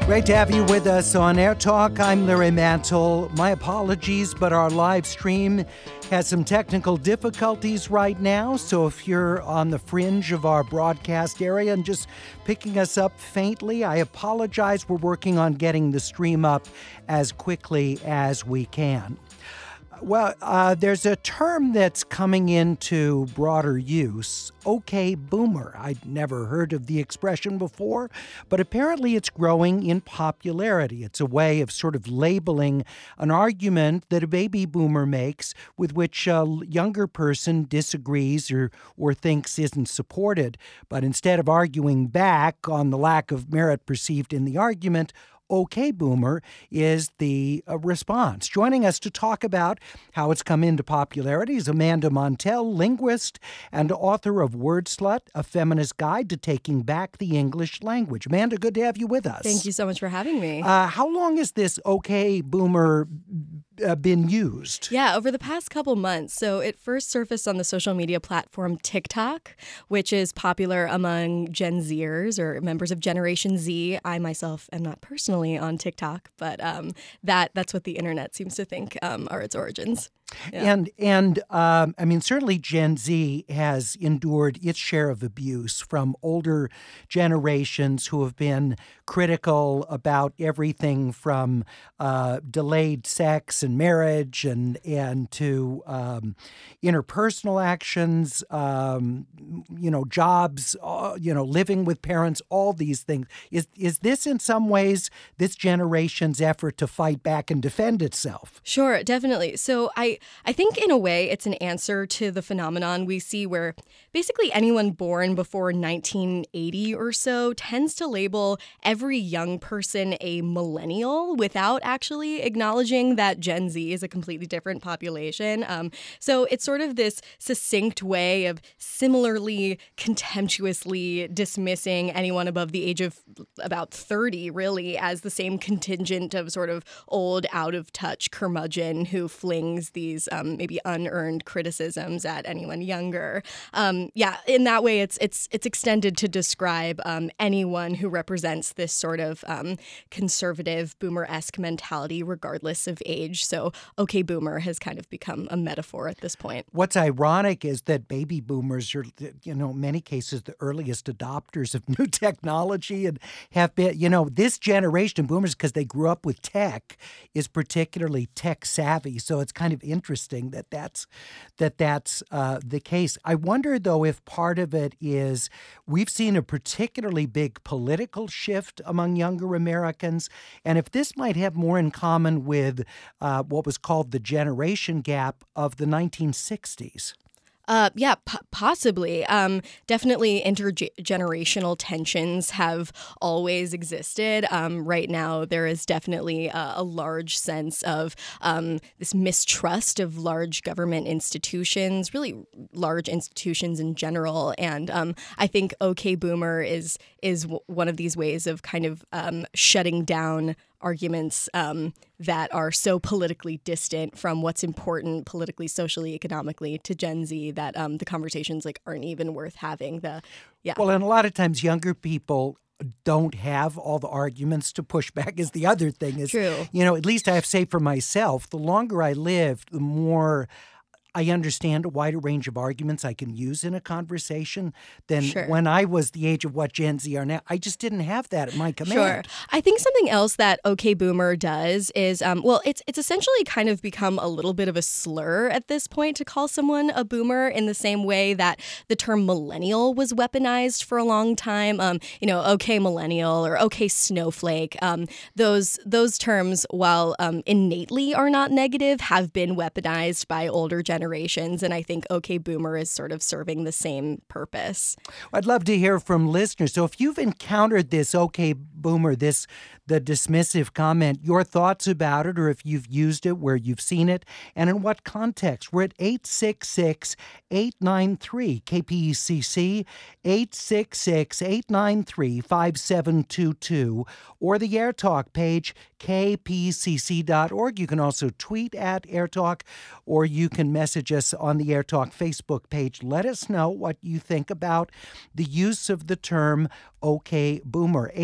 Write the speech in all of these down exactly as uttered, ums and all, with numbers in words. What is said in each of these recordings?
Great to have you with us on Air Talk. I'm Larry Mantle. My apologies, but our live stream has some technical difficulties right now. So if you're on the fringe of our broadcast area and just picking us up faintly, I apologize. We're working on getting the stream up as quickly as we can. Well, uh, there's a term that's coming into broader use, okay boomer. I'd never heard of the expression before, but apparently it's growing in popularity. It's a way of sort of labeling an argument that a baby boomer makes with which a younger person disagrees or, or thinks isn't supported. But instead of arguing back on the lack of merit perceived in the argument, okay boomer is the uh, response. Joining us to talk about how it's come into popularity is Amanda Montell, linguist and author of Word Slut, A Feminist Guide to Taking Back the English Language. Amanda, good to have you with us. Thank you so much for having me. Uh, how long has this okay boomer uh, been used? Yeah, over the past couple months. So it first surfaced on the social media platform TikTok, which is popular among Gen Zers or members of Generation Z. I myself am not personally on TikTok, but um, that that's what the internet seems to think um, are its origins. Yeah. And, and um, I mean, certainly Gen Z has endured its share of abuse from older generations who have been critical about everything from uh, delayed sex and marriage and, and to um, interpersonal actions, um, you know, jobs, uh, you know, living with parents, all these things. Is, is this in some ways this generation's effort to fight back and defend itself? Sure, definitely. So I I think in a way it's an answer to the phenomenon we see where basically anyone born before nineteen eighty or so tends to label every young person a millennial without actually acknowledging that Gen Z is a completely different population. Um, so it's sort of this succinct way of similarly contemptuously dismissing anyone above the age of about thirty, really, as the same contingent of sort of old, out-of-touch curmudgeon who flings these um, maybe unearned criticisms at anyone younger. Um, yeah, in that way, it's it's it's extended to describe um, anyone who represents this sort of um, conservative, boomer-esque mentality, regardless of age. So, okay, boomer has kind of become a metaphor at this point. What's ironic is that baby boomers are, you know, in many cases, the earliest adopters of new technology and have been, you know, this generation of boomers, because they grew up with tech, is particularly tech savvy. So it's kind of interesting that that's, that that's uh, the case. I wonder, though, if part of it is we've seen a particularly big political shift among younger Americans, and if this might have more in common with uh, what was called the generation gap of the nineteen sixties. Uh, yeah, p- possibly. Um, definitely intergenerational tensions have always existed. Um, right now, there is definitely a, a large sense of um, this mistrust of large government institutions, really large institutions in general. And um, I think OK Boomer is is w- one of these ways of kind of um, shutting down arguments um, that are so politically distant from what's important politically, socially, economically to Gen Z that um, the conversations like aren't even worth having. The yeah. Well, and a lot of times younger people don't have all the arguments to push back is the other thing. Is, True. You know, at least I have to say for myself, the longer I live, the more I understand a wider range of arguments I can use in a conversation than Sure. when I was the age of what Gen Z are now. I just didn't have that at my command. Sure. I think something else that OK Boomer does is, um, well, it's it's essentially kind of become a little bit of a slur at this point to call someone a boomer in the same way that the term millennial was weaponized for a long time. Um, you know, OK Millennial or OK Snowflake. Um, those those terms, while um, innately are not negative, have been weaponized by older generations. And I think OK Boomer is sort of serving the same purpose. I'd love to hear from listeners. So if you've encountered this OK Boomer, this the dismissive comment, your thoughts about it, or if you've used it, where you've seen it, and in what context. We're at eight six six, eight nine three, K P E C C, eight six six, eight nine three, five seven two two, or the AirTalk page, k p c c dot org. You can also tweet at AirTalk, or you can message us on the AirTalk Facebook page. Let us know what you think about the use of the term OK Boomer. eight six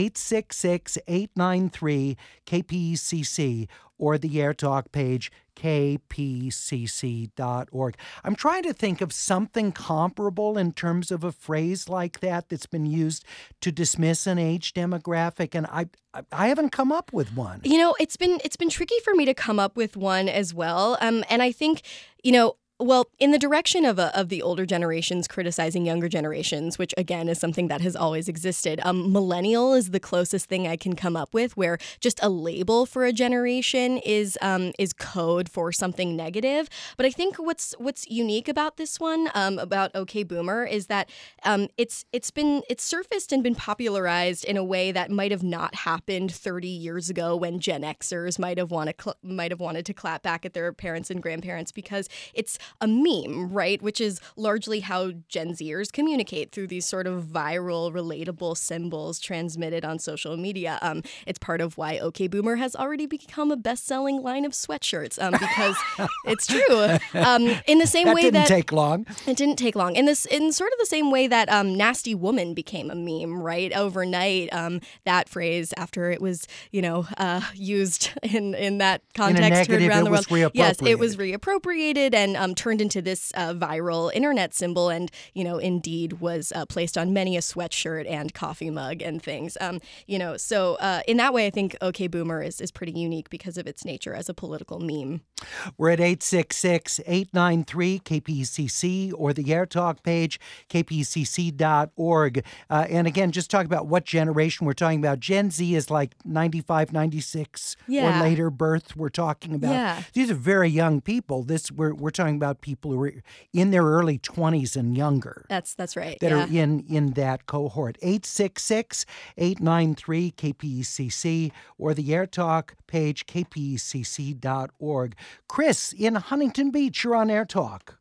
six six, eight nine three, K P E C C or the AirTalk page, K P C C dot org. I'm trying to think of something comparable in terms of a phrase like that that's been used to dismiss an age demographic, and I I haven't come up with one. You know, it's been it's been tricky for me to come up with one as well. Um, and I think, you know, well, in the direction of a, of the older generations criticizing younger generations, which again is something that has always existed, um, millennial is the closest thing I can come up with, where just a label for a generation is um, is code for something negative. But I think what's what's unique about this one, um, about OK Boomer, is that um, it's it's been it's surfaced and been popularized in a way that might have not happened thirty years ago, when Gen Xers might have wanted cl- might have wanted to clap back at their parents and grandparents, because it's a meme, right? Which is largely how Gen Zers communicate, through these sort of viral, relatable symbols transmitted on social media. Um, it's part of why OK Boomer has already become a best-selling line of sweatshirts, um, because it's true. Um, in the same that way didn't that take long. It didn't take long. In this, in sort of the same way that um, "nasty woman" became a meme, right? Overnight, um, that phrase, after it was, you know, uh, used in in that context, in a negative, heard around it the was world. Yes, it was reappropriated. reappropriated and um, turned into this uh, viral internet symbol, and you know, indeed was uh, placed on many a sweatshirt and coffee mug and things. Um, you know, so uh, in that way, I think OK Boomer is is pretty unique because of its nature as a political meme. We're at eight six six, eight nine three, K P E C C or the AirTalk page, K P E C C dot org. Uh, and again, just talk about what generation we're talking about. Gen Z is like ninety-five, ninety-six Yeah. or later birth we're talking about. Yeah. These are very young people. This we're we're talking about people who are in their early twenties and younger. That's that's right. That yeah. are in, in that cohort. eight six six, eight nine three, K P E C C or the AirTalk page, K P E C C dot org. Chris in Huntington Beach, you're on AirTalk.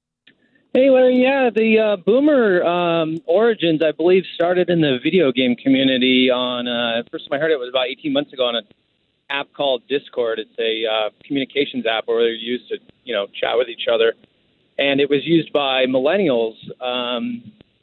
Hey, Larry. Yeah, the uh, boomer um, origins, I believe, started in the video game community on, uh, first time I heard it was about eighteen months ago on an app called Discord. It's a uh, communications app where they're used to, you know, chat with each other. And it was used by millennials um,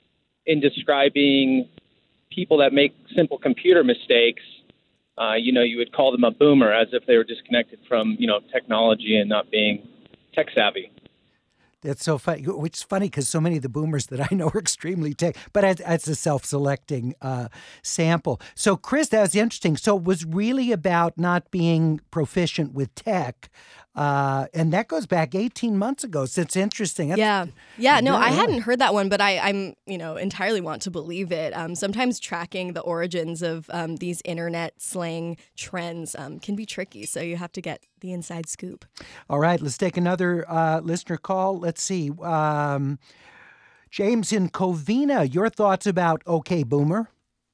in describing people that make simple computer mistakes. Uh, you know, you would call them a boomer, as if they were disconnected from, you know, technology and not being tech savvy. That's so funny, which is funny because so many of the boomers that I know are extremely tech, but it's, it's a self-selecting uh, sample. So, Chris, that was interesting. So it was really about not being proficient with tech. Uh, and that goes back eighteen months ago. So it's interesting. That's, Yeah. Yeah. No, yeah, I yeah. hadn't heard that one, but I, I'm, you know, entirely want to believe it. Um, sometimes tracking the origins of um, these internet slang trends um, can be tricky. So you have to get the inside scoop. All right, let's take another uh, listener call. Let's see. Um, James in Covina, your thoughts about OK Boomer?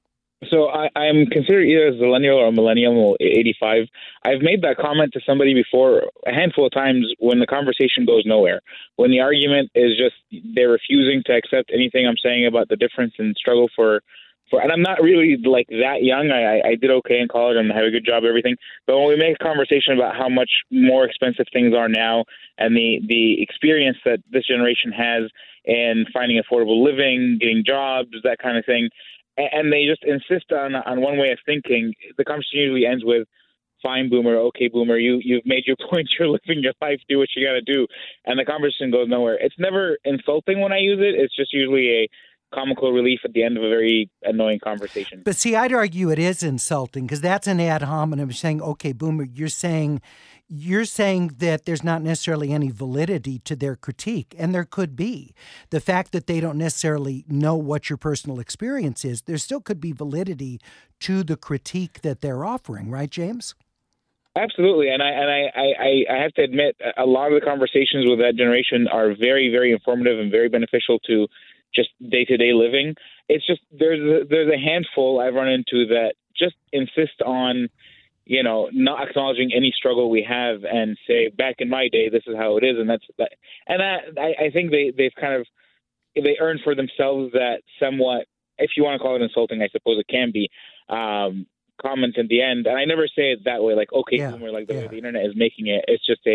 So I, I'm considered either a millennial or a millennial eighty-five. I've made that comment to somebody before a handful of times when the conversation goes nowhere. When the argument is just they're refusing to accept anything I'm saying about the difference and struggle for, for and I'm not really like that young. I, I did okay in college and had a good job, everything. But when we make a conversation about how much more expensive things are now and the, the experience that this generation has in finding affordable living, getting jobs, that kind of thing, and they just insist on on one way of thinking, the conversation usually ends with, fine, boomer, okay, boomer, you, you've made your point, you're living your life, do what you got to do. And the conversation goes nowhere. It's never insulting when I use it. It's just usually a comical relief at the end of a very annoying conversation. But see, I'd argue it is insulting because that's an ad hominem saying, okay, boomer, you're saying you're saying that there's not necessarily any validity to their critique, and there could be. The fact that they don't necessarily know what your personal experience is, there still could be validity to the critique that they're offering, right, James? Absolutely, and I and I, I, I have to admit, a lot of the conversations with that generation are very, very informative and very beneficial to just day-to-day living. It's just there's a, there's a handful I've run into that just insist on, you know, not acknowledging any struggle we have and say, back in my day, this is how it is, and that's that. And that, I, I think they they've kind of they earned for themselves that somewhat, if you want to call it insulting, I suppose it can be. Um, comments in the end, and I never say it that way, like okay, yeah, boomer, like the yeah. way the internet is making it. It's just a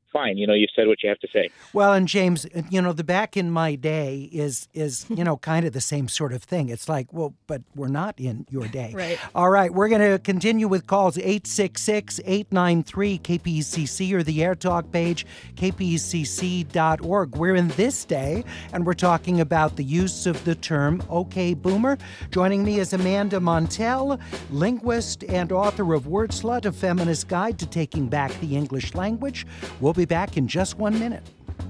fine. You know, you've said what you have to say. Well, and James, you know, the back in my day is, is you know, kind of the same sort of thing. It's like, well, but we're not in your day. Right. All right, we're going to continue with calls eight six six, eight nine three, K P E C C or the Air Talk page, K P E C C dot org. We're in this day, and we're talking about the use of the term OK Boomer. Joining me is Amanda Montell, linguist and author of Word Slut, A Feminist Guide to Taking Back the English Language. We'll be back in just one minute.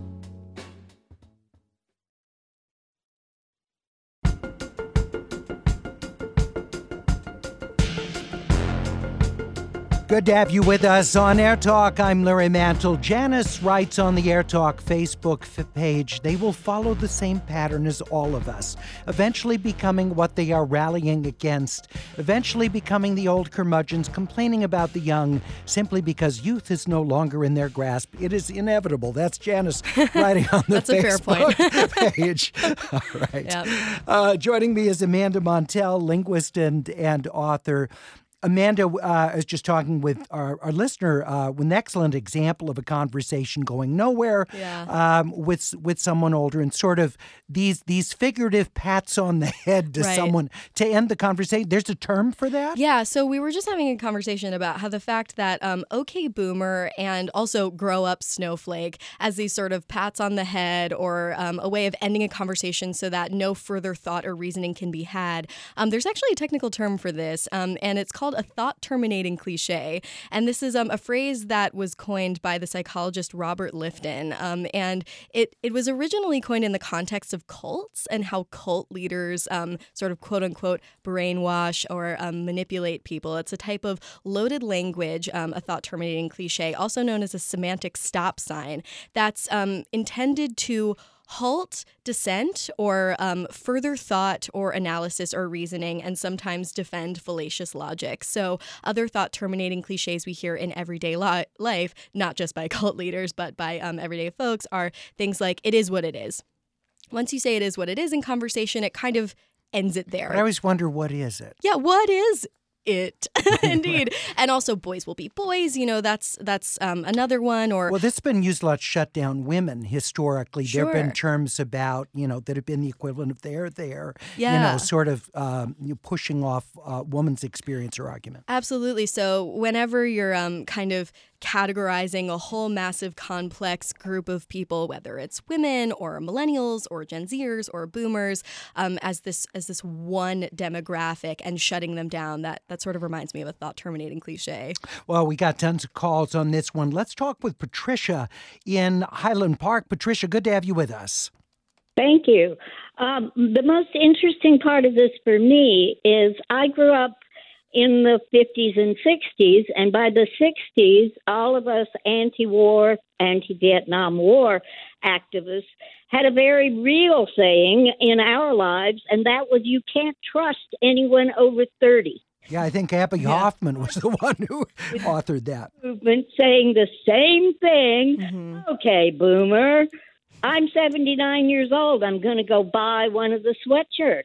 Good to have you with us on Air Talk. I'm Larry Mantle. Janice writes on the Air Talk Facebook f- page, they will follow the same pattern as all of us, eventually becoming what they are rallying against, eventually becoming the old curmudgeons complaining about the young simply because youth is no longer in their grasp. It is inevitable. That's Janice writing on the That's a fair Facebook point. page. All right. Yep. Uh, joining me is Amanda Montell, linguist and, and author. Amanda, uh, I was just talking with our, our listener uh, with an excellent example of a conversation going nowhere Yeah. um, with with someone older, and sort of these these figurative pats on the head to Right. someone to end the conversation. There's a term for that? Yeah, so we were just having a conversation about how the fact that um, OK Boomer and also Grow Up Snowflake as these sort of pats on the head or um, a way of ending a conversation so that no further thought or reasoning can be had. Um, there's actually a technical term for this, um, and it's called a thought-terminating cliche. And this is um, a phrase that was coined by the psychologist Robert Lifton. Um, and it, it was originally coined in the context of cults and how cult leaders um, sort of quote-unquote brainwash or um, manipulate people. It's a type of loaded language, um, a thought-terminating cliche, also known as a semantic stop sign, that's um, intended to halt dissent or um, further thought or analysis or reasoning, and sometimes defend fallacious logic. So other thought-terminating cliches we hear in everyday li- life, not just by cult leaders, but by um, everyday folks, are things like, it is what it is. Once you say it is what it is in conversation, it kind of ends it there. But I always wonder, what is it? Yeah, what is it? Indeed. And also, boys will be boys. You know, that's that's um, another one. Or Well, this has been used a lot to shut down women historically. There have been Sure. terms about, you know, that have been the equivalent of there, there, you Yeah. know, sort of um, you know, pushing off a woman's experience or argument. Absolutely. So whenever you're um, kind of categorizing a whole massive complex group of people, whether it's women or millennials or Gen Zers or boomers, um, as this as this one demographic and shutting them down, that, that sort of reminds me of a thought-terminating cliche. Well, we got tons of calls on this one. Let's talk with Patricia in Highland Park. Patricia, good to have you with us. Thank you. Um, the most interesting part of this for me is I grew up in the fifties and sixties, and by the sixties, all of us anti-war, anti-Vietnam War activists had a very real saying in our lives, and that was, you can't trust anyone over thirty. Yeah, I think Abby Yeah. Hoffman was the one who authored that. Movement saying the same thing. Mm-hmm. Okay, boomer, I'm seventy-nine years old. I'm going to go buy one of the sweatshirts.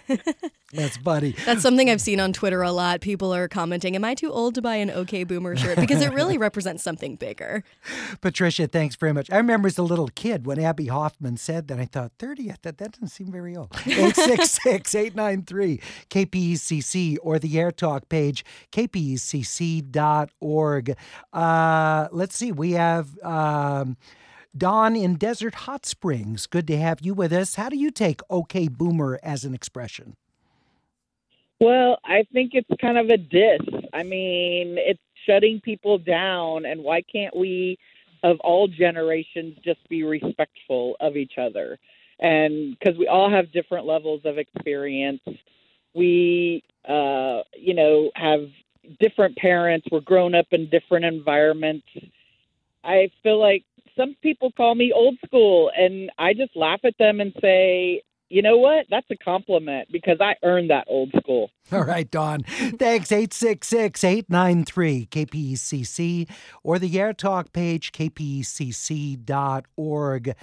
That's funny. That's something I've seen on Twitter a lot. People are commenting, am I too old to buy an OK Boomer shirt? Because it really represents something bigger. Patricia, thanks very much. I remember as a little kid when Abby Hoffman said that, I thought, thirty, that, that doesn't seem very old. eight six six, eight nine three, K P E C C or the Air Talk page, K P E C C dot org. Uh, let's see, we have um, Don in Desert Hot Springs. Good to have you with us. How do you take OK Boomer as an expression? Well, I think it's kind of a diss. I mean, it's shutting people down, and why can't we, of all generations, just be respectful of each other? And because we all have different levels of experience, we, uh, you know, have different parents. We're grown up in different environments. I feel like some people call me old school, and I just laugh at them and say, you know what? That's a compliment because I earned that old school. All right, Dawn. Thanks. eight six six, eight nine three, K P E C C or the Air Talk page, K P E C C dot org.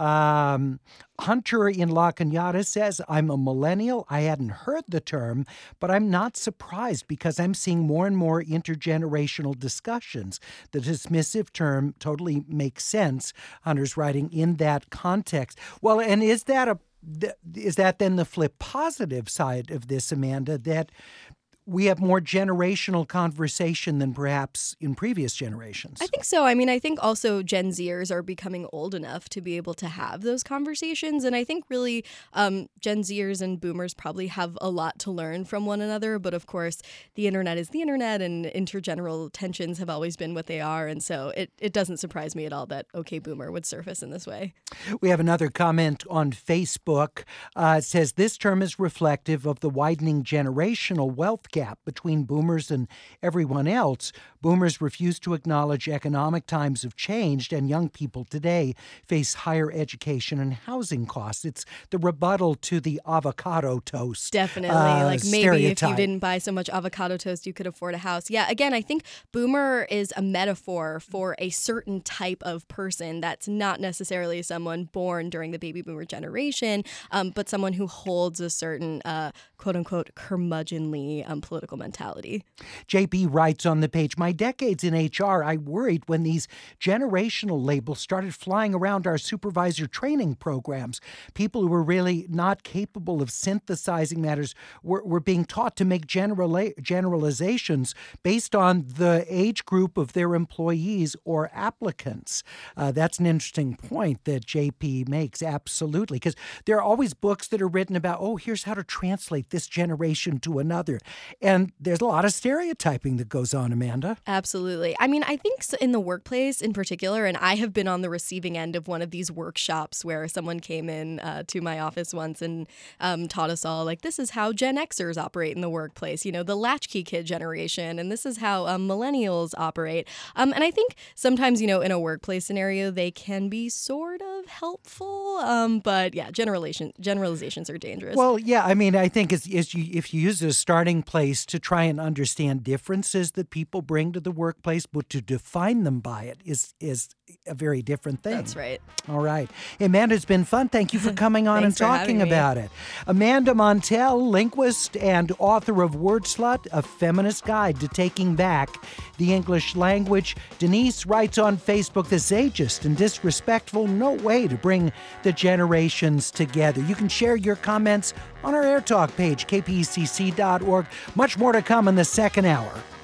Um, Hunter in La Cañada says, I'm a millennial. I hadn't heard the term, but I'm not surprised because I'm seeing more and more intergenerational discussions. The dismissive term totally makes sense. Hunter's writing in that context. Well, and is that a Is that then the flip positive side of this, Amanda, that we have more generational conversation than perhaps in previous generations? I think so. I mean, I think also Gen Zers are becoming old enough to be able to have those conversations. And I think really um, Gen Zers and boomers probably have a lot to learn from one another. But of course, the internet is the internet and intergeneral tensions have always been what they are. And so it, it doesn't surprise me at all that OK Boomer would surface in this way. We have another comment on Facebook. Uh, it says, this term is reflective of the widening generational wealth gap gap between boomers and everyone else. Boomers refuse to acknowledge economic times have changed, and young people today face higher education and housing costs. It's the rebuttal to the avocado toast. Definitely. Uh, like maybe stereotype. If you didn't buy so much avocado toast, you could afford a house. Yeah, again, I think boomer is a metaphor for a certain type of person that's not necessarily someone born during the baby boomer generation, um, but someone who holds a certain uh, quote-unquote curmudgeonly um, political mentality. J B writes on the page, my decades in H R, I worried when these generational labels started flying around our supervisor training programs. People who were really not capable of synthesizing matters were, were being taught to make general, generalizations based on the age group of their employees or applicants. Uh, that's an interesting point that J P makes, absolutely, because there are always books that are written about, oh, here's how to translate this generation to another. And there's a lot of stereotyping that goes on, Amanda. Absolutely. I mean, I think in the workplace in particular, and I have been on the receiving end of one of these workshops where someone came in uh, to my office once and um, taught us all, like, this is how Gen Xers operate in the workplace, you know, the latchkey kid generation, and this is how um, millennials operate. Um, and I think sometimes, you know, in a workplace scenario, they can be sort of helpful. Um, but yeah, generalization, generalizations are dangerous. Well, yeah, I mean, I think it's, it's you, if you use it as a starting place to try and understand differences that people bring to the workplace, but to define them by it is is a very different thing. That's right. All right. Amanda, it's been fun. Thank you for coming on and talking about it. Amanda Montell, linguist and author of Word Slut, A Feminist Guide to Taking Back the English Language. Denise writes on Facebook, this ageist and disrespectful, no way to bring the generations together. You can share your comments on our Air Talk page, K P E C C dot org. Much more to come in the second hour.